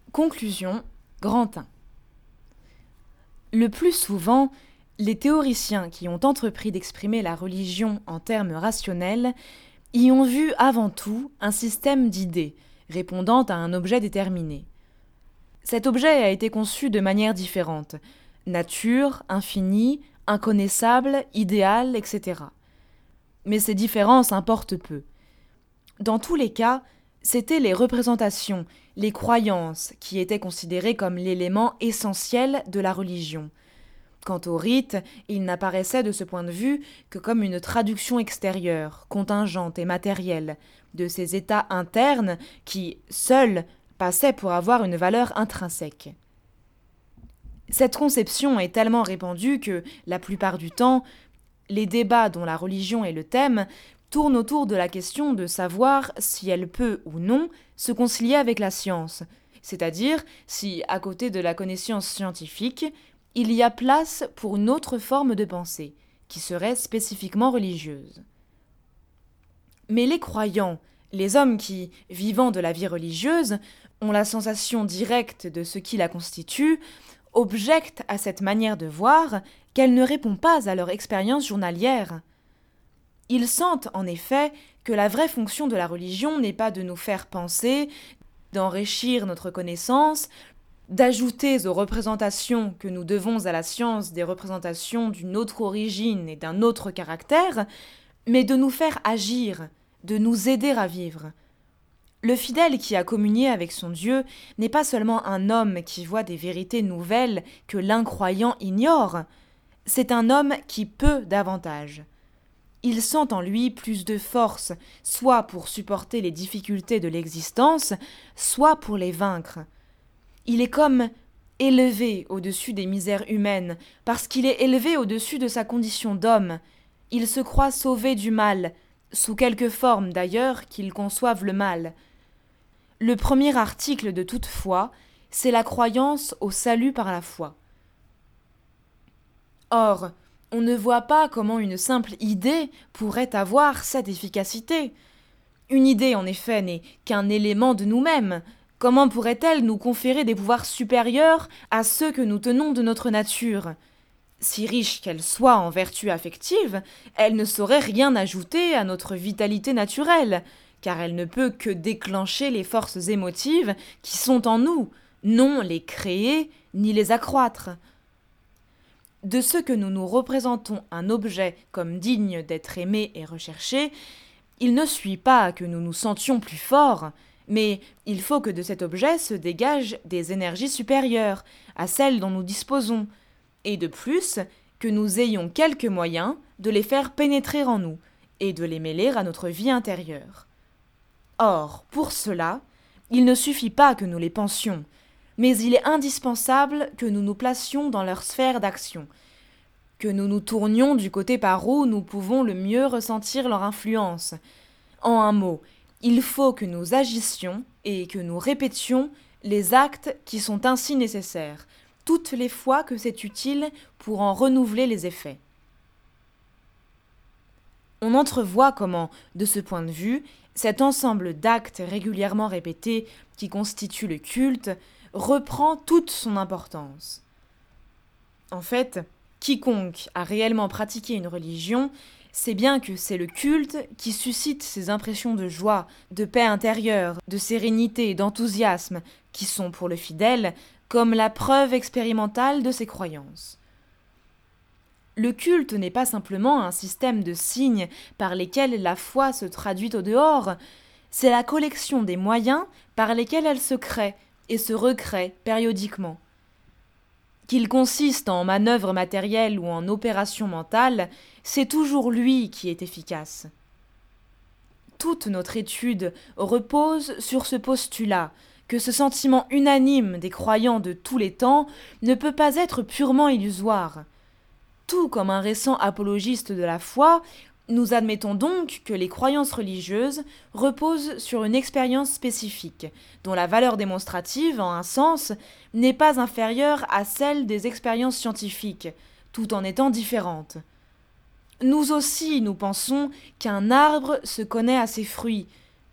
Conclusion, grand 1. Le plus souvent, les théoriciens qui ont entrepris d'exprimer la religion en termes rationnels y ont vu avant tout un système d'idées répondant à un objet déterminé. Cet objet a été conçu de manière différente: nature, infini, inconnaissable, idéal, etc. Mais ces différences importent peu. Dans tous les cas, c'étaient les représentations, les croyances qui étaient considérées comme l'élément essentiel de la religion. Quant au rite, il n'apparaissait de ce point de vue que comme une traduction extérieure, contingente et matérielle, de ces états internes qui, seuls, passaient pour avoir une valeur intrinsèque. Cette conception est tellement répandue que, la plupart du temps, les débats dont la religion est le thème tournent autour de la question de savoir si elle peut ou non se concilier avec la science, c'est-à-dire si, à côté de la connaissance scientifique, il y a place pour une autre forme de pensée, qui serait spécifiquement religieuse. Mais les croyants, les hommes qui, vivant de la vie religieuse, ont la sensation directe de ce qui la constitue, objectent à cette manière de voir qu'elle ne répond pas à leur expérience journalière. Ils sentent, en effet, que la vraie fonction de la religion n'est pas de nous faire penser, d'enrichir notre connaissance, d'ajouter aux représentations que nous devons à la science des représentations d'une autre origine et d'un autre caractère, mais de nous faire agir, de nous aider à vivre. Le fidèle qui a communié avec son Dieu n'est pas seulement un homme qui voit des vérités nouvelles que l'incroyant ignore, c'est un homme qui peut davantage. Il sent en lui plus de force, soit pour supporter les difficultés de l'existence, soit pour les vaincre. Il est comme élevé au-dessus des misères humaines, parce qu'il est élevé au-dessus de sa condition d'homme. Il se croit sauvé du mal, sous quelque forme d'ailleurs qu'il conçoive le mal. Le premier article de toute foi, c'est la croyance au salut par la foi. Or, on ne voit pas comment une simple idée pourrait avoir cette efficacité. Une idée, en effet, n'est qu'un élément de nous-mêmes. Comment pourrait-elle nous conférer des pouvoirs supérieurs à ceux que nous tenons de notre nature ? Si riche qu'elle soit en vertu affective, elle ne saurait rien ajouter à notre vitalité naturelle, car elle ne peut que déclencher les forces émotives qui sont en nous, non les créer ni les accroître. De ce que nous nous représentons un objet comme digne d'être aimé et recherché, il ne suit pas que nous nous sentions plus forts, mais il faut que de cet objet se dégagent des énergies supérieures à celles dont nous disposons, et de plus que nous ayons quelques moyens de les faire pénétrer en nous et de les mêler à notre vie intérieure. Or, pour cela, il ne suffit pas que nous les pensions, mais il est indispensable que nous nous placions dans leur sphère d'action, que nous nous tournions du côté par où nous pouvons le mieux ressentir leur influence. En un mot, il faut que nous agissions et que nous répétions les actes qui sont ainsi nécessaires, toutes les fois que c'est utile pour en renouveler les effets. On entrevoit comment, de ce point de vue, cet ensemble d'actes régulièrement répétés qui constitue le culte reprend toute son importance. En fait, quiconque a réellement pratiqué une religion sait bien que c'est le culte qui suscite ces impressions de joie, de paix intérieure, de sérénité et d'enthousiasme qui sont pour le fidèle comme la preuve expérimentale de ses croyances. Le culte n'est pas simplement un système de signes par lesquels la foi se traduit au dehors, c'est la collection des moyens par lesquels elle se crée et se recrée périodiquement. Qu'il consiste en manœuvres matérielles ou en opérations mentales, c'est toujours lui qui est efficace. Toute notre étude repose sur ce postulat, que ce sentiment unanime des croyants de tous les temps ne peut pas être purement illusoire. Tout comme un récent apologiste de la foi, nous admettons donc que les croyances religieuses reposent sur une expérience spécifique, dont la valeur démonstrative, en un sens, n'est pas inférieure à celle des expériences scientifiques, tout en étant différente. Nous aussi, nous pensons qu'un arbre se connaît à ses fruits,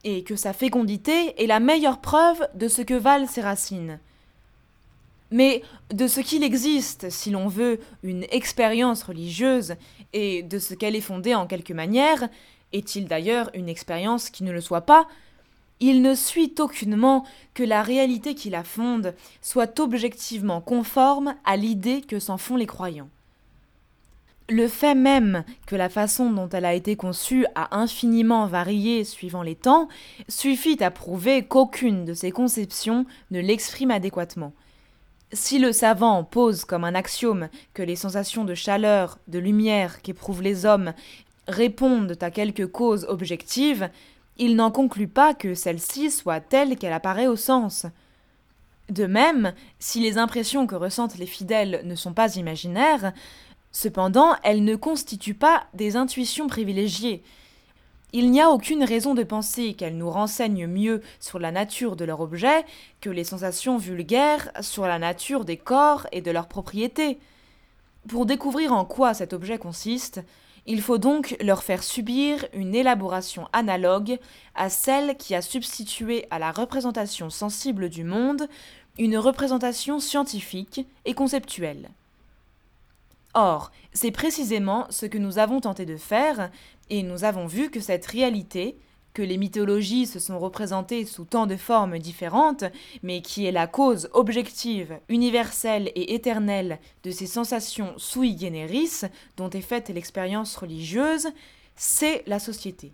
et que sa fécondité est la meilleure preuve de ce que valent ses racines. Mais de ce qu'il existe, si l'on veut, une expérience religieuse, et de ce qu'elle est fondée en quelque manière, est-il d'ailleurs une expérience qui ne le soit pas, il ne suit aucunement que la réalité qui la fonde soit objectivement conforme à l'idée que s'en font les croyants. Le fait même que la façon dont elle a été conçue a infiniment varié suivant les temps suffit à prouver qu'aucune de ces conceptions ne l'exprime adéquatement. Si le savant pose comme un axiome que les sensations de chaleur, de lumière qu'éprouvent les hommes répondent à quelque cause objective, il n'en conclut pas que celle-ci soit telle qu'elle apparaît au sens. De même, si les impressions que ressentent les fidèles ne sont pas imaginaires, cependant elles ne constituent pas des intuitions privilégiées. Il n'y a aucune raison de penser qu'elles nous renseignent mieux sur la nature de leur objet que les sensations vulgaires sur la nature des corps et de leurs propriétés. Pour découvrir en quoi cet objet consiste, il faut donc leur faire subir une élaboration analogue à celle qui a substitué à la représentation sensible du monde une représentation scientifique et conceptuelle. Or, c'est précisément ce que nous avons tenté de faire, et nous avons vu que cette réalité, que les mythologies se sont représentées sous tant de formes différentes, mais qui est la cause objective, universelle et éternelle de ces sensations sui generis dont est faite l'expérience religieuse, c'est la société.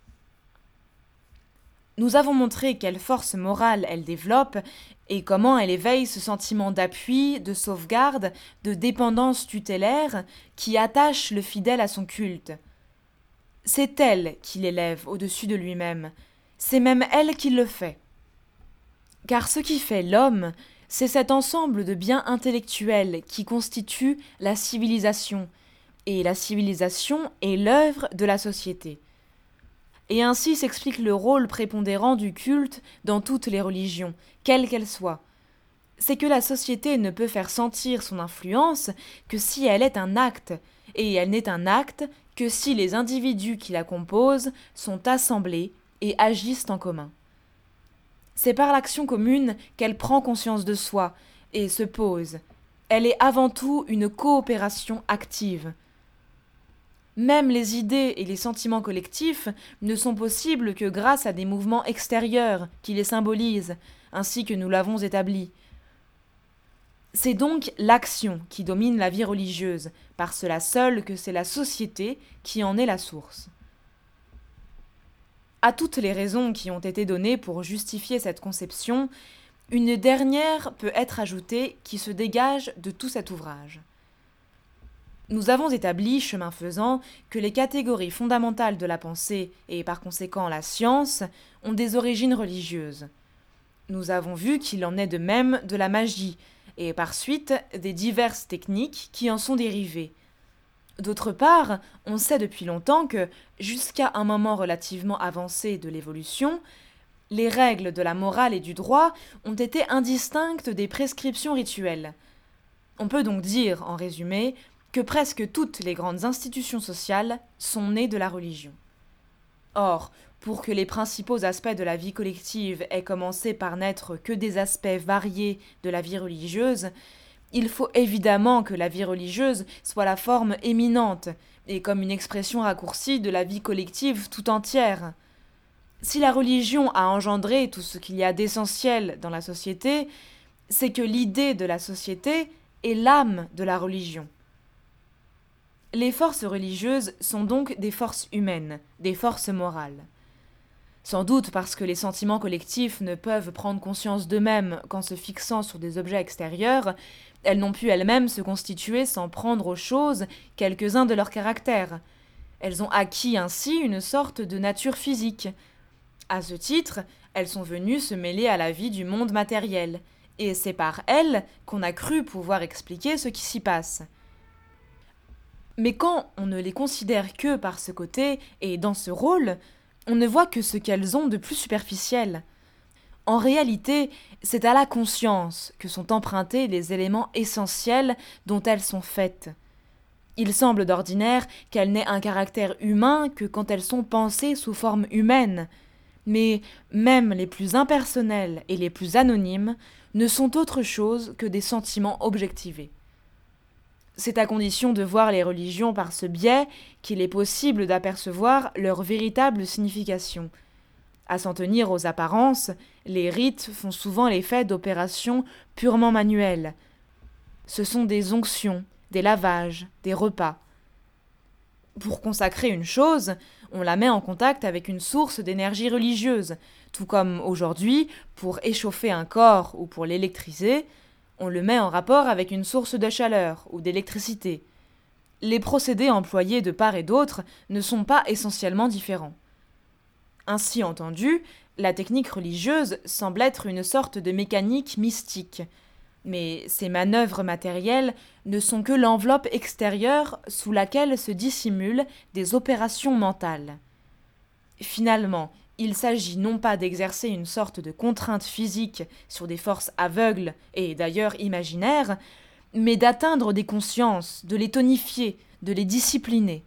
Nous avons montré quelle force morale elle développe et comment elle éveille ce sentiment d'appui, de sauvegarde, de dépendance tutélaire qui attache le fidèle à son culte. C'est elle qui l'élève au-dessus de lui-même, c'est même elle qui le fait. Car ce qui fait l'homme, c'est cet ensemble de biens intellectuels qui constitue la civilisation, et la civilisation est l'œuvre de la société. Et ainsi s'explique le rôle prépondérant du culte dans toutes les religions, quelles qu'elles soient. C'est que la société ne peut faire sentir son influence que si elle est un acte, et elle n'est un acte que si les individus qui la composent sont assemblés et agissent en commun. C'est par l'action commune qu'elle prend conscience de soi et se pose. Elle est avant tout une coopération active. Même les idées et les sentiments collectifs ne sont possibles que grâce à des mouvements extérieurs qui les symbolisent, ainsi que nous l'avons établi. C'est donc l'action qui domine la vie religieuse, par cela seul que c'est la société qui en est la source. À toutes les raisons qui ont été données pour justifier cette conception, une dernière peut être ajoutée qui se dégage de tout cet ouvrage. Nous avons établi, chemin faisant, que les catégories fondamentales de la pensée, et par conséquent la science, ont des origines religieuses. Nous avons vu qu'il en est de même de la magie, et par suite des diverses techniques qui en sont dérivées. D'autre part, on sait depuis longtemps que, jusqu'à un moment relativement avancé de l'évolution, les règles de la morale et du droit ont été indistinctes des prescriptions rituelles. On peut donc dire, en résumé, que presque toutes les grandes institutions sociales sont nées de la religion. Or, pour que les principaux aspects de la vie collective aient commencé par n'être que des aspects variés de la vie religieuse, il faut évidemment que la vie religieuse soit la forme éminente, et comme une expression raccourcie de la vie collective tout entière. Si la religion a engendré tout ce qu'il y a d'essentiel dans la société, c'est que l'idée de la société est l'âme de la religion. Les forces religieuses sont donc des forces humaines, des forces morales. Sans doute parce que les sentiments collectifs ne peuvent prendre conscience d'eux-mêmes qu'en se fixant sur des objets extérieurs, elles n'ont pu elles-mêmes se constituer sans prendre aux choses quelques-uns de leur caractère. Elles ont acquis ainsi une sorte de nature physique. À ce titre, elles sont venues se mêler à la vie du monde matériel, et c'est par elles qu'on a cru pouvoir expliquer ce qui s'y passe. Mais quand on ne les considère que par ce côté et dans ce rôle, on ne voit que ce qu'elles ont de plus superficiel. En réalité, c'est à la conscience que sont empruntés les éléments essentiels dont elles sont faites. Il semble d'ordinaire qu'elles n'aient un caractère humain que quand elles sont pensées sous forme humaine, Mais même les plus impersonnels et les plus anonymes ne sont autre chose que des sentiments objectivés. C'est à condition de voir les religions par ce biais qu'il est possible d'apercevoir leur véritable signification. À s'en tenir aux apparences, les rites font souvent l'effet d'opérations purement manuelles. Ce sont des onctions, des lavages, des repas. Pour consacrer une chose, on la met en contact avec une source d'énergie religieuse, tout comme aujourd'hui, pour échauffer un corps ou pour l'électriser, on le met en rapport avec une source de chaleur ou d'électricité. Les procédés employés de part et d'autre ne sont pas essentiellement différents. Ainsi entendu, la technique religieuse semble être une sorte de mécanique mystique. Mais ces manœuvres matérielles ne sont que l'enveloppe extérieure sous laquelle se dissimulent des opérations mentales. Finalement, il s'agit non pas d'exercer une sorte de contrainte physique sur des forces aveugles et d'ailleurs imaginaires, mais d'atteindre des consciences, de les tonifier, de les discipliner.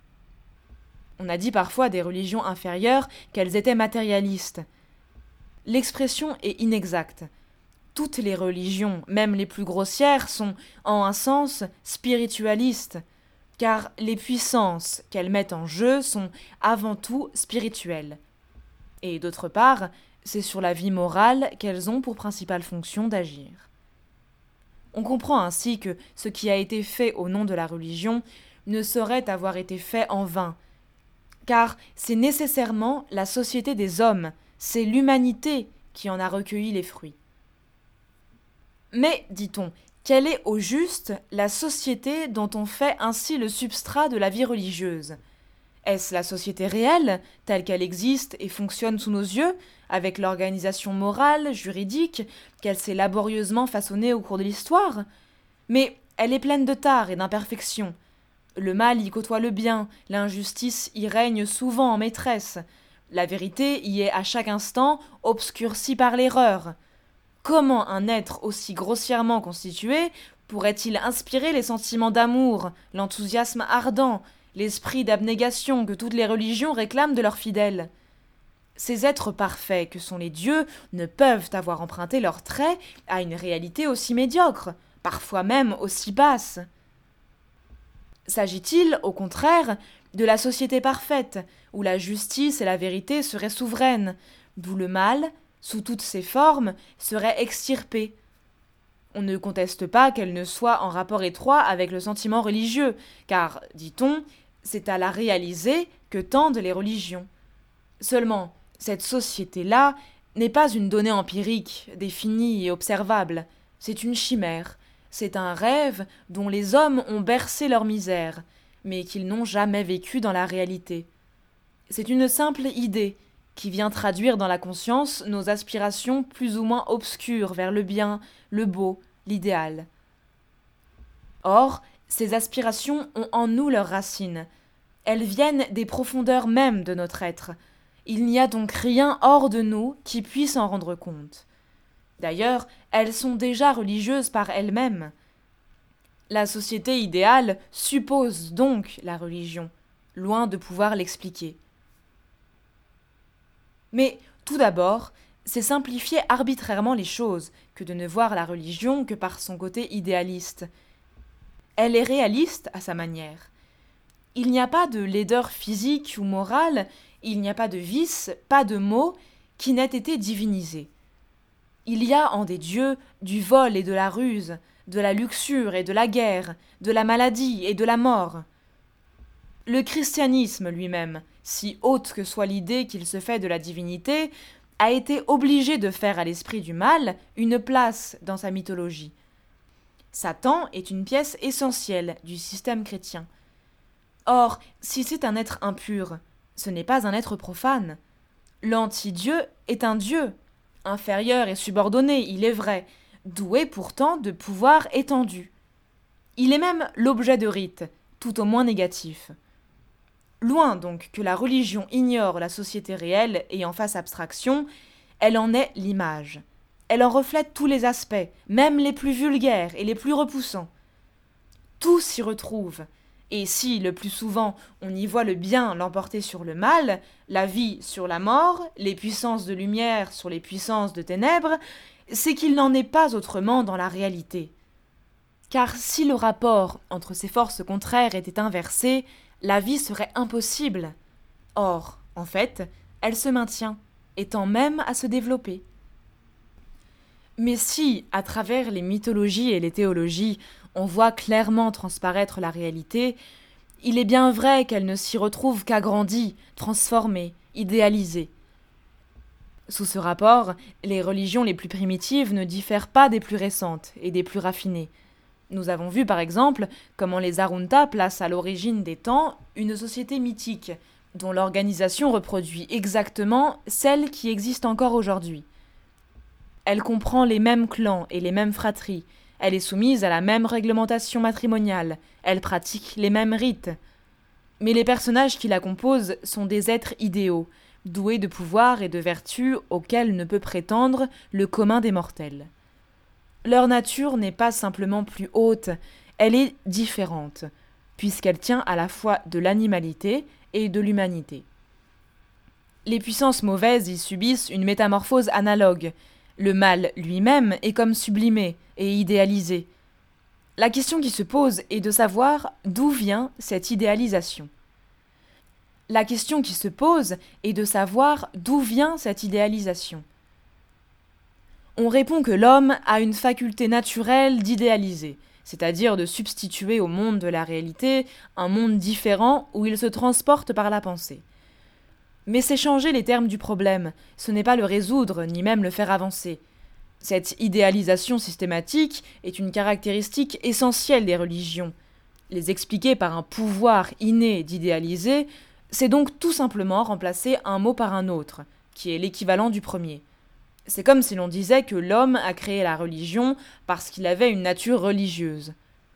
On a dit parfois des religions inférieures qu'elles étaient matérialistes. L'expression est inexacte. Toutes les religions, même les plus grossières, sont, en un sens, spiritualistes, car les puissances qu'elles mettent en jeu sont avant tout spirituelles. Et d'autre part, c'est sur la vie morale qu'elles ont pour principale fonction d'agir. On comprend ainsi que ce qui a été fait au nom de la religion ne saurait avoir été fait en vain, car c'est nécessairement la société des hommes, c'est l'humanité qui en a recueilli les fruits. Mais, dit-on, quelle est au juste la société dont on fait ainsi le substrat de la vie religieuse ? Est-ce la société réelle, telle qu'elle existe et fonctionne sous nos yeux, avec l'organisation morale, juridique, qu'elle s'est laborieusement façonnée au cours de l'histoire ? Mais elle est pleine de tares et d'imperfections. Le mal y côtoie le bien, l'injustice y règne souvent en maîtresse. La vérité y est à chaque instant obscurcie par l'erreur. Comment un être aussi grossièrement constitué pourrait-il inspirer les sentiments d'amour, l'enthousiasme ardent, l'esprit d'abnégation que toutes les religions réclament de leurs fidèles ? Ces êtres parfaits que sont les dieux ne peuvent avoir emprunté leurs traits à une réalité aussi médiocre, parfois même aussi basse. S'agit-il, au contraire, de la société parfaite, où la justice et la vérité seraient souveraines, d'où le mal, sous toutes ses formes, serait extirpé ? On ne conteste pas qu'elle ne soit en rapport étroit avec le sentiment religieux, car, dit-on, c'est à la réaliser que tendent les religions. Seulement, cette société-là n'est pas une donnée empirique, définie et observable, c'est une chimère, c'est un rêve dont les hommes ont bercé leur misère, mais qu'ils n'ont jamais vécu dans la réalité. C'est une simple idée qui vient traduire dans la conscience nos aspirations plus ou moins obscures vers le bien, le beau, l'idéal. Or, ces aspirations ont en nous leurs racines. Elles viennent des profondeurs mêmes de notre être. Il n'y a donc rien hors de nous qui puisse en rendre compte. D'ailleurs, elles sont déjà religieuses par elles-mêmes. La société idéale suppose donc la religion, loin de pouvoir l'expliquer. Mais, tout d'abord, c'est simplifier arbitrairement les choses que de ne voir la religion que par son côté idéaliste. Elle est réaliste à sa manière. Il n'y a pas de laideur physique ou morale, il n'y a pas de vice, pas de mot qui n'ait été divinisé. Il y a en des dieux du vol et de la ruse, de la luxure et de la guerre, de la maladie et de la mort. Le christianisme lui-même, si haute que soit l'idée qu'il se fait de la divinité, a été obligé de faire à l'esprit du mal une place dans sa mythologie. Satan est une pièce essentielle du système chrétien. Or, si c'est un être impur, ce n'est pas un être profane. L'anti-dieu est un dieu, inférieur et subordonné, il est vrai, doué pourtant de pouvoirs étendus. Il est même l'objet de rites, tout au moins négatifs. Loin donc que la religion ignore la société réelle et en fasse abstraction, elle en est l'image. Elle en reflète tous les aspects, même les plus vulgaires et les plus repoussants. Tout s'y retrouve, Et si, le plus souvent, on y voit le bien l'emporter sur le mal, la vie sur la mort, les puissances de lumière sur les puissances de ténèbres, c'est qu'il n'en est pas autrement dans la réalité. Car si le rapport entre ces forces contraires était inversé, la vie serait impossible. Or, en fait, elle se maintient, étant même à se développer. Mais si, à travers les mythologies et les théologies, on voit clairement transparaître la réalité, il est bien vrai qu'elle ne s'y retrouve qu'agrandie, transformée, idéalisée. Sous ce rapport, les religions les plus primitives ne diffèrent pas des plus récentes et des plus raffinées. Nous avons vu par exemple comment les Arunta placent à l'origine des temps une société mythique, dont l'organisation reproduit exactement celle qui existe encore aujourd'hui. Elle comprend les mêmes clans et les mêmes fratries, elle est soumise à la même réglementation matrimoniale, elle pratique les mêmes rites. Mais les personnages qui la composent sont des êtres idéaux, doués de pouvoirs et de vertus auxquels ne peut prétendre le commun des mortels. Leur nature n'est pas simplement plus haute, elle est différente, puisqu'elle tient à la fois de l'animalité et de l'humanité. Les puissances mauvaises y subissent une métamorphose analogue. Le mal lui-même est comme sublimé et idéalisé. La question qui se pose est de savoir d'où vient cette idéalisation. La question qui se pose est de savoir d'où vient cette idéalisation. On répond que l'homme a une faculté naturelle d'idéaliser, c'est-à-dire de substituer au monde de la réalité un monde différent où il se transporte par la pensée. Mais c'est changer les termes du problème, ce n'est pas le résoudre, ni même le faire avancer. Cette idéalisation systématique est une caractéristique essentielle des religions. Les expliquer par un pouvoir inné d'idéaliser, c'est donc tout simplement remplacer un mot par un autre, qui est l'équivalent du premier. C'est comme si l'on disait que l'homme a créé la religion parce qu'il avait une nature religieuse.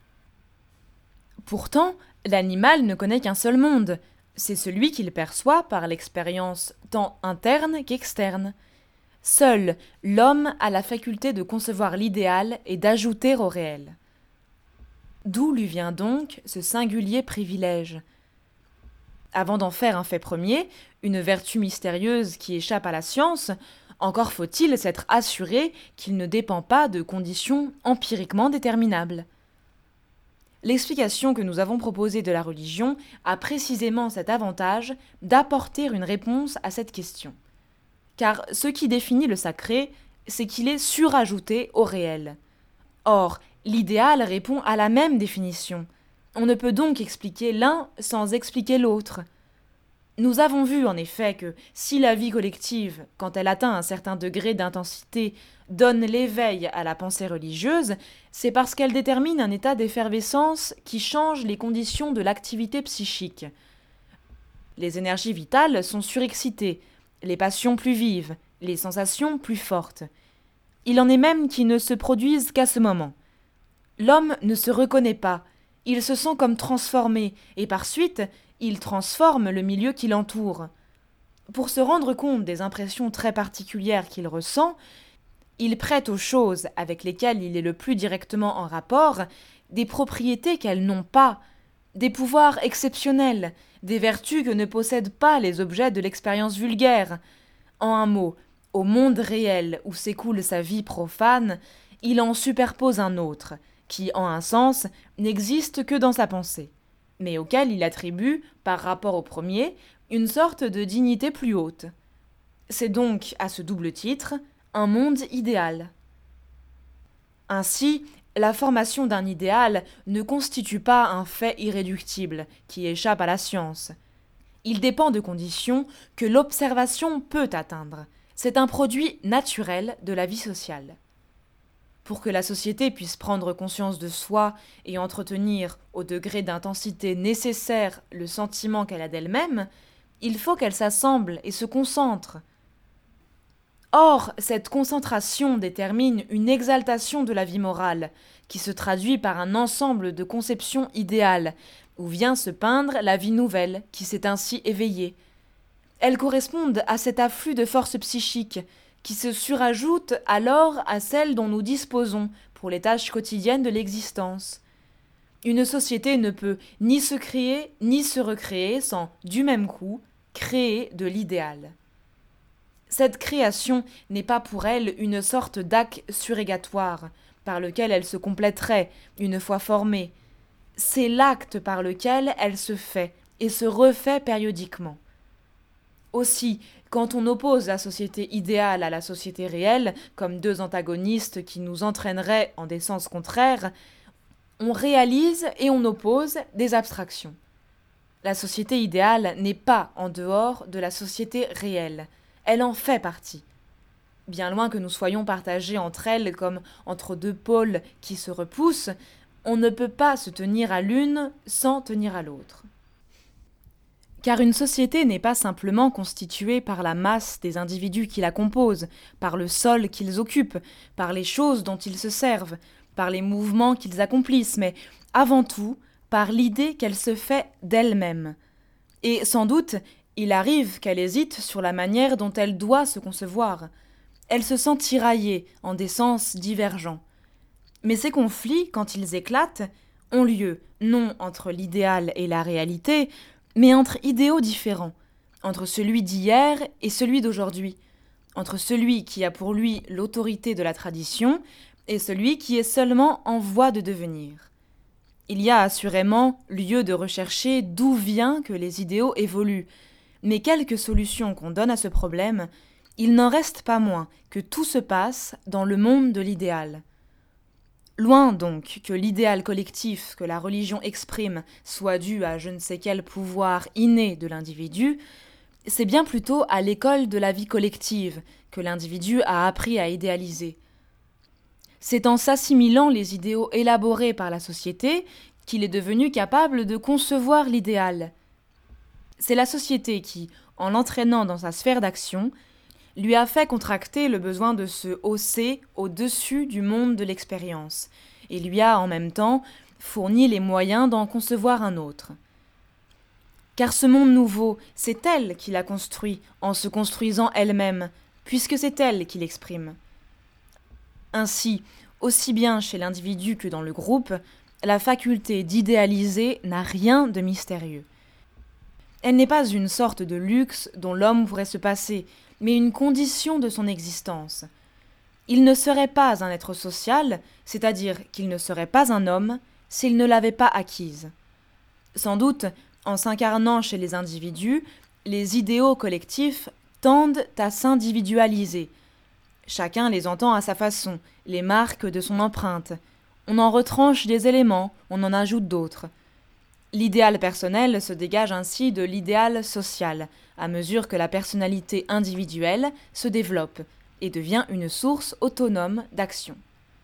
Pourtant, l'animal ne connaît qu'un seul monde, c'est celui qu'il perçoit par l'expérience tant interne qu'externe. Seul l'homme a la faculté de concevoir l'idéal et d'ajouter au réel. D'où lui vient donc ce singulier privilège ? Avant d'en faire un fait premier, une vertu mystérieuse qui échappe à la science, encore faut-il s'être assuré qu'il ne dépend pas de conditions empiriquement déterminables. L'explication que nous avons proposée de la religion a précisément cet avantage d'apporter une réponse à cette question. Car ce qui définit le sacré, c'est qu'il est surajouté au réel. Or, l'idéal répond à la même définition. On ne peut donc expliquer l'un sans expliquer l'autre. Nous avons vu en effet que si la vie collective, quand elle atteint un certain degré d'intensité, donne l'éveil à la pensée religieuse, c'est parce qu'elle détermine un état d'effervescence qui change les conditions de l'activité psychique. Les énergies vitales sont surexcitées, les passions plus vives, les sensations plus fortes. Il en est même qui ne se produisent qu'à ce moment. L'homme ne se reconnaît pas, il se sent comme transformé, et par suite, il transforme le milieu qui l'entoure. Pour se rendre compte des impressions très particulières qu'il ressent, il prête aux choses avec lesquelles il est le plus directement en rapport des propriétés qu'elles n'ont pas, des pouvoirs exceptionnels, des vertus que ne possèdent pas les objets de l'expérience vulgaire. En un mot, au monde réel où s'écoule sa vie profane, il en superpose un autre, qui, en un sens, n'existe que dans sa pensée, mais auquel il attribue, par rapport au premier, une sorte de dignité plus haute. C'est donc, à ce double titre, un monde idéal. Ainsi, la formation d'un idéal ne constitue pas un fait irréductible qui échappe à la science. Il dépend de conditions que l'observation peut atteindre. C'est un produit naturel de la vie sociale. Pour que la société puisse prendre conscience de soi et entretenir au degré d'intensité nécessaire le sentiment qu'elle a d'elle-même, il faut qu'elle s'assemble et se concentre. Or, cette concentration détermine une exaltation de la vie morale, qui se traduit par un ensemble de conceptions idéales, où vient se peindre la vie nouvelle qui s'est ainsi éveillée. Elles correspondent à cet afflux de forces psychiques, qui se surajoutent alors à celles dont nous disposons pour les tâches quotidiennes de l'existence. Une société ne peut ni se créer ni se recréer sans, du même coup, créer de l'idéal. Cette création n'est pas pour elle une sorte d'acte surrégatoire, par lequel elle se compléterait, une fois formée. C'est l'acte par lequel elle se fait et se refait périodiquement. Aussi, quand on oppose la société idéale à la société réelle, comme deux antagonistes qui nous entraîneraient en des sens contraires, on réalise et on oppose des abstractions. La société idéale n'est pas en dehors de la société réelle, elle en fait partie. Bien loin que nous soyons partagés entre elles comme entre deux pôles qui se repoussent, on ne peut pas se tenir à l'une sans tenir à l'autre. Car une société n'est pas simplement constituée par la masse des individus qui la composent, par le sol qu'ils occupent, par les choses dont ils se servent, par les mouvements qu'ils accomplissent, mais avant tout par l'idée qu'elle se fait d'elle-même. Et sans doute, il arrive qu'elle hésite sur la manière dont elle doit se concevoir. Elle se sent tiraillée en des sens divergents. Mais ces conflits, quand ils éclatent, ont lieu non entre l'idéal et la réalité, mais entre idéaux différents, entre celui d'hier et celui d'aujourd'hui, entre celui qui a pour lui l'autorité de la tradition et celui qui est seulement en voie de devenir. Il y a assurément lieu de rechercher d'où vient que les idéaux évoluent, mais quelque solution qu'on donne à ce problème, il n'en reste pas moins que tout se passe dans le monde de l'idéal. Loin donc que l'idéal collectif que la religion exprime soit dû à je ne sais quel pouvoir inné de l'individu, c'est bien plutôt à l'école de la vie collective que l'individu a appris à idéaliser. C'est en s'assimilant les idéaux élaborés par la société qu'il est devenu capable de concevoir l'idéal. C'est la société qui, en l'entraînant dans sa sphère d'action, lui a fait contracter le besoin de se hausser au-dessus du monde de l'expérience, et lui a en même temps fourni les moyens d'en concevoir un autre. Car ce monde nouveau, c'est elle qui l'a construit en se construisant elle-même, puisque c'est elle qui l'exprime. Ainsi, aussi bien chez l'individu que dans le groupe, la faculté d'idéaliser n'a rien de mystérieux. Elle n'est pas une sorte de luxe dont l'homme pourrait se passer, mais une condition de son existence. Il ne serait pas un être social, c'est-à-dire qu'il ne serait pas un homme, s'il ne l'avait pas acquise. Sans doute, en s'incarnant chez les individus, les idéaux collectifs tendent à s'individualiser. Chacun les entend à sa façon, les marque de son empreinte. On en retranche des éléments, on en ajoute d'autres. L'idéal personnel se dégage ainsi de l'idéal social, à mesure que la personnalité individuelle se développe et devient une source autonome d'action.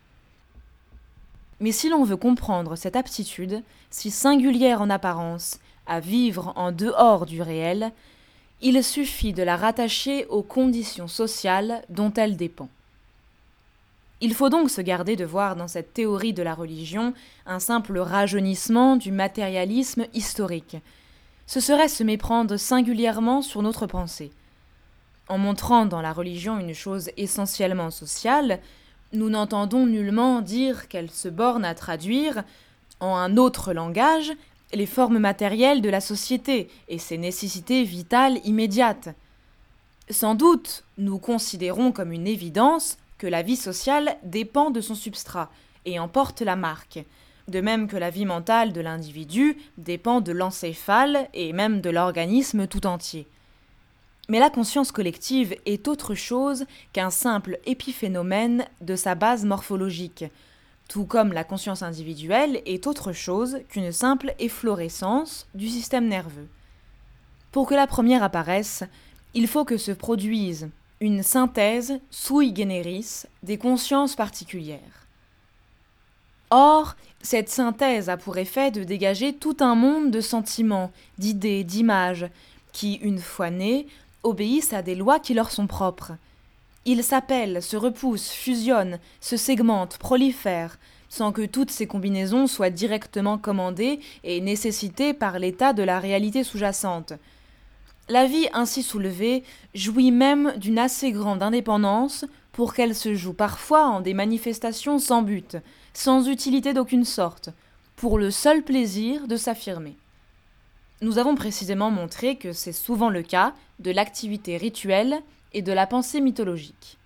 Mais si l'on veut comprendre cette aptitude, si singulière en apparence, à vivre en dehors du réel, il suffit de la rattacher aux conditions sociales dont elle dépend. Il faut donc se garder de voir dans cette théorie de la religion un simple rajeunissement du matérialisme historique. Ce serait se méprendre singulièrement sur notre pensée. En montrant dans la religion une chose essentiellement sociale, nous n'entendons nullement dire qu'elle se borne à traduire, en un autre langage, les formes matérielles de la société et ses nécessités vitales immédiates. Sans doute, nous considérons comme une évidence que la vie sociale dépend de son substrat et en porte la marque, de même que la vie mentale de l'individu dépend de l'encéphale et même de l'organisme tout entier. Mais la conscience collective est autre chose qu'un simple épiphénomène de sa base morphologique, tout comme la conscience individuelle est autre chose qu'une simple efflorescence du système nerveux. Pour que la première apparaisse, il faut que se produise une synthèse sui generis des consciences particulières. Or, cette synthèse a pour effet de dégager tout un monde de sentiments, d'idées, d'images, qui, une fois nés, obéissent à des lois qui leur sont propres. Ils s'appellent, se repoussent, fusionnent, se segmentent, prolifèrent, sans que toutes ces combinaisons soient directement commandées et nécessitées par l'état de la réalité sous-jacente. La vie ainsi soulevée jouit même d'une assez grande indépendance pour qu'elle se joue parfois en des manifestations sans but, sans utilité d'aucune sorte, pour le seul plaisir de s'affirmer. Nous avons précisément montré que c'est souvent le cas de l'activité rituelle et de la pensée mythologique.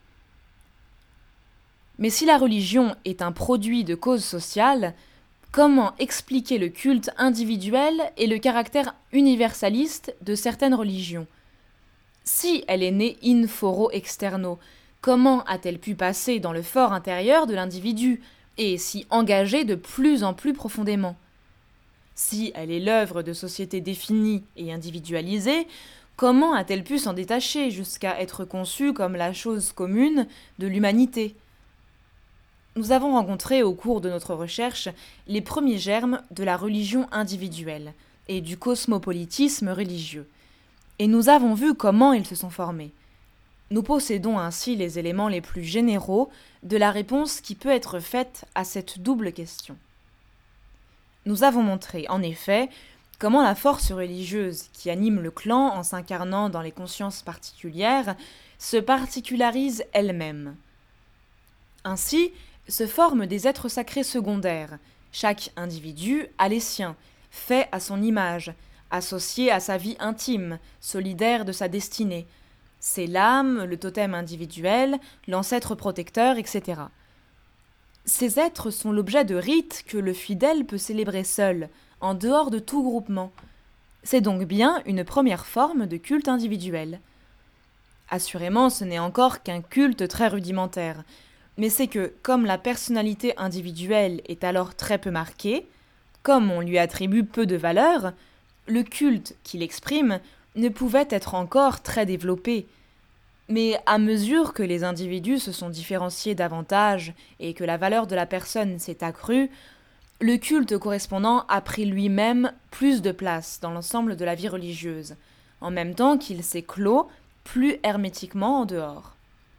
Mais si la religion est un produit de causes sociales, comment expliquer le culte individuel et le caractère universaliste de certaines religions ? Si elle est née in foro externo, comment a-t-elle pu passer dans le fort intérieur de l'individu et s'y engager de plus en plus profondément ? Si elle est l'œuvre de sociétés définies et individualisées, comment a-t-elle pu s'en détacher jusqu'à être conçue comme la chose commune de l'humanité ? Nous avons rencontré au cours de notre recherche les premiers germes de la religion individuelle et du cosmopolitisme religieux, et nous avons vu comment ils se sont formés. Nous possédons ainsi les éléments les plus généraux de la réponse qui peut être faite à cette double question. Nous avons montré, en effet, comment la force religieuse qui anime le clan en s'incarnant dans les consciences particulières se particularise elle-même. Ainsi, se forment des êtres sacrés secondaires. Chaque individu a les siens, fait à son image, associé à sa vie intime, solidaire de sa destinée. C'est l'âme, le totem individuel, l'ancêtre protecteur, etc. Ces êtres sont l'objet de rites que le fidèle peut célébrer seul, en dehors de tout groupement. C'est donc bien une première forme de culte individuel. Assurément, ce n'est encore qu'un culte très rudimentaire, mais c'est que, comme la personnalité individuelle est alors très peu marquée, comme on lui attribue peu de valeur, le culte qu'il exprime ne pouvait être encore très développé. Mais à mesure que les individus se sont différenciés davantage et que la valeur de la personne s'est accrue, le culte correspondant a pris lui-même plus de place dans l'ensemble de la vie religieuse, en même temps qu'il s'est clos plus hermétiquement en dehors.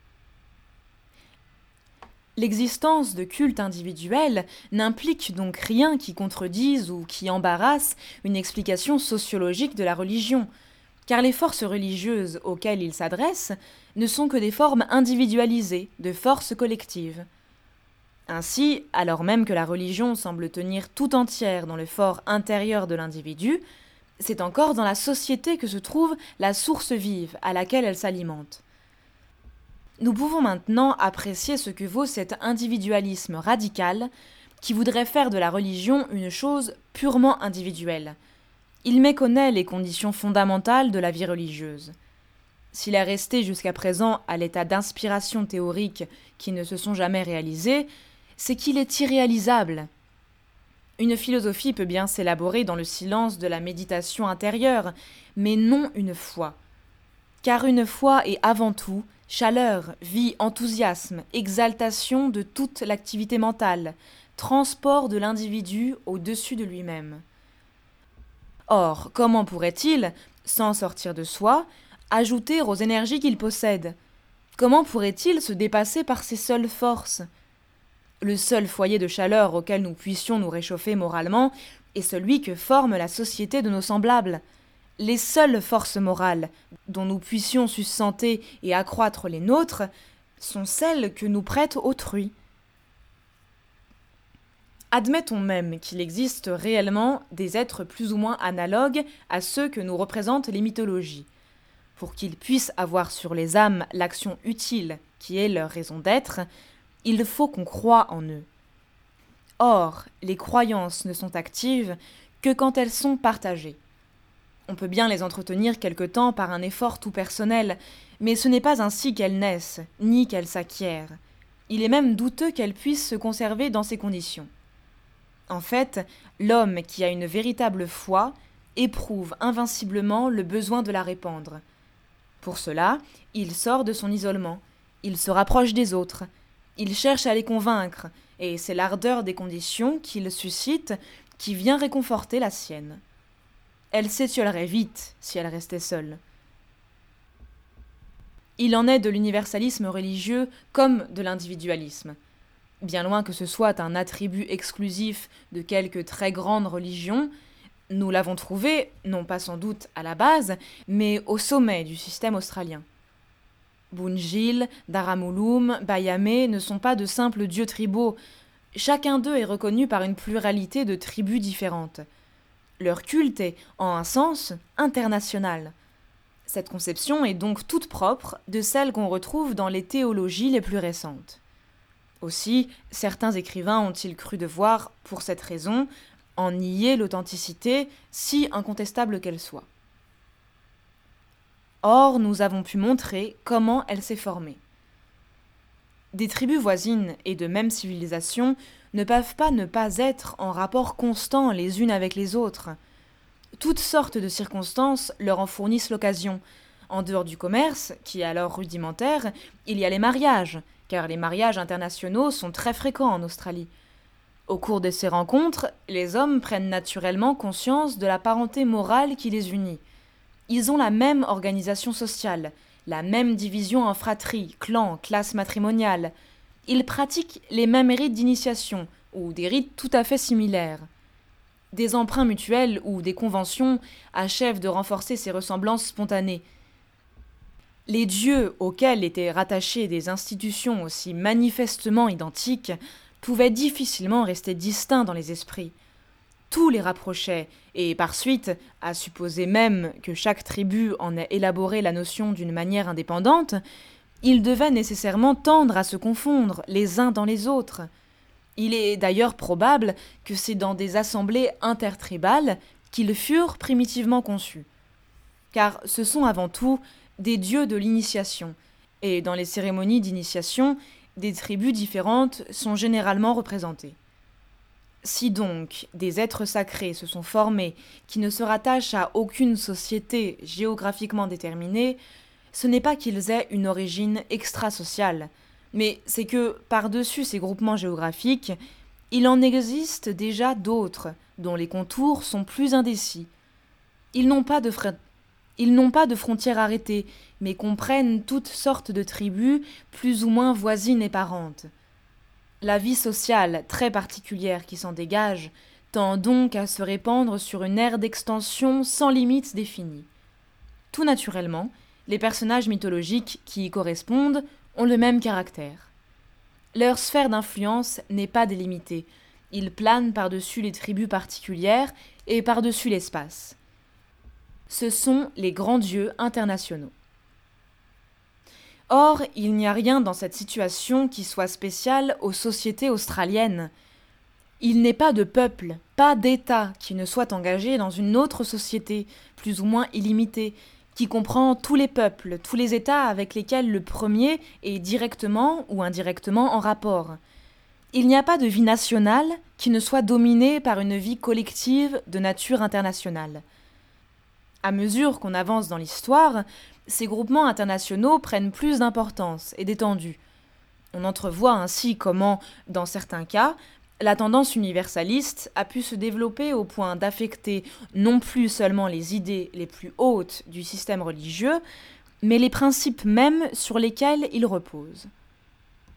L'existence de cultes individuels n'implique donc rien qui contredise ou qui embarrasse une explication sociologique de la religion, car les forces religieuses auxquelles ils s'adressent ne sont que des formes individualisées de forces collectives. Ainsi, alors même que la religion semble tenir tout entière dans le fort intérieur de l'individu, c'est encore dans la société que se trouve la source vive à laquelle elle s'alimente. Nous pouvons maintenant apprécier ce que vaut cet individualisme radical qui voudrait faire de la religion une chose purement individuelle. Il méconnaît les conditions fondamentales de la vie religieuse. S'il est resté jusqu'à présent à l'état d'inspiration théorique qui ne se sont jamais réalisées, c'est qu'il est irréalisable. Une philosophie peut bien s'élaborer dans le silence de la méditation intérieure, mais non une foi. Car une foi est avant tout chaleur, vie, enthousiasme, exaltation de toute l'activité mentale, transport de l'individu au-dessus de lui-même. Or, comment pourrait-il, sans sortir de soi, ajouter aux énergies qu'il possède ? Comment pourrait-il se dépasser par ses seules forces ? Le seul foyer de chaleur auquel nous puissions nous réchauffer moralement est celui que forme la société de nos semblables. Les seules forces morales dont nous puissions sustenter et accroître les nôtres sont celles que nous prête autrui. Admettons même qu'il existe réellement des êtres plus ou moins analogues à ceux que nous représentent les mythologies. Pour qu'ils puissent avoir sur les âmes l'action utile qui est leur raison d'être, il faut qu'on croie en eux. Or, les croyances ne sont actives que quand elles sont partagées. On peut bien les entretenir quelque temps par un effort tout personnel, mais ce n'est pas ainsi qu'elles naissent, ni qu'elles s'acquièrent. Il est même douteux qu'elles puissent se conserver dans ces conditions. En fait, l'homme qui a une véritable foi éprouve invinciblement le besoin de la répandre. Pour cela, il sort de son isolement, il se rapproche des autres, il cherche à les convaincre, et c'est l'ardeur des conditions qu'il suscite qui vient réconforter la sienne. Elle s'étiolerait vite si elle restait seule. Il en est de l'universalisme religieux comme de l'individualisme. Bien loin que ce soit un attribut exclusif de quelques très grandes religions, nous l'avons trouvé, non pas sans doute à la base, mais au sommet du système australien. Bunjil, Daramulum, Bayame ne sont pas de simples dieux tribaux, Chacun d'eux est reconnu par une pluralité de tribus différentes. Leur culte est, en un sens, international. Cette conception est donc toute propre de celle qu'on retrouve dans les théologies les plus récentes. Aussi, certains écrivains ont-ils cru devoir, pour cette raison, en nier l'authenticité, si incontestable qu'elle soit. Or, nous avons pu montrer comment elle s'est formée. Des tribus voisines et de même civilisation ne peuvent pas ne pas être en rapport constant les unes avec les autres. Toutes sortes de circonstances leur en fournissent l'occasion. En dehors du commerce, qui est alors rudimentaire, il y a les mariages, car les mariages internationaux sont très fréquents en Australie. Au cours de ces rencontres, les hommes prennent naturellement conscience de la parenté morale qui les unit. Ils ont la même organisation sociale, la même division en fratries, clans, classes matrimoniales. Ils pratiquent les mêmes rites d'initiation, ou des rites tout à fait similaires. Des emprunts mutuels ou des conventions achèvent de renforcer ces ressemblances spontanées. Les dieux auxquels étaient rattachées des institutions aussi manifestement identiques pouvaient difficilement rester distincts dans les esprits. Tout les rapprochait, et par suite, à supposer même que chaque tribu en ait élaboré la notion d'une manière indépendante, ils devaient nécessairement tendre à se confondre les uns dans les autres. Il est d'ailleurs probable que c'est dans des assemblées intertribales qu'ils furent primitivement conçus. Car ce sont avant tout des dieux de l'initiation, et dans les cérémonies d'initiation, des tribus différentes sont généralement représentées. Si donc des êtres sacrés se sont formés qui ne se rattachent à aucune société géographiquement déterminée, ce n'est pas qu'ils aient une origine extrasociale, mais c'est que, par-dessus ces groupements géographiques, il en existe déjà d'autres, dont les contours sont plus indécis. Ils n'ont pas de frontières arrêtées, mais comprennent toutes sortes de tribus, plus ou moins voisines et parentes. La vie sociale très particulière qui s'en dégage tend donc à se répandre sur une aire d'extension sans limite définie. Tout naturellement, les personnages mythologiques qui y correspondent ont le même caractère. Leur sphère d'influence n'est pas délimitée, ils planent par-dessus les tribus particulières et par-dessus l'espace. Ce sont les grands dieux internationaux. Or, il n'y a rien dans cette situation qui soit spécial aux sociétés australiennes. Il n'est pas de peuple, pas d'État qui ne soit engagé dans une autre société, plus ou moins illimitée, qui comprend tous les peuples, tous les États avec lesquels le premier est directement ou indirectement en rapport. Il n'y a pas de vie nationale qui ne soit dominée par une vie collective de nature internationale. À mesure qu'on avance dans l'histoire, ces groupements internationaux prennent plus d'importance et d'étendue. On entrevoit ainsi comment, dans certains cas, la tendance universaliste a pu se développer au point d'affecter non plus seulement les idées les plus hautes du système religieux, mais les principes mêmes sur lesquels il repose.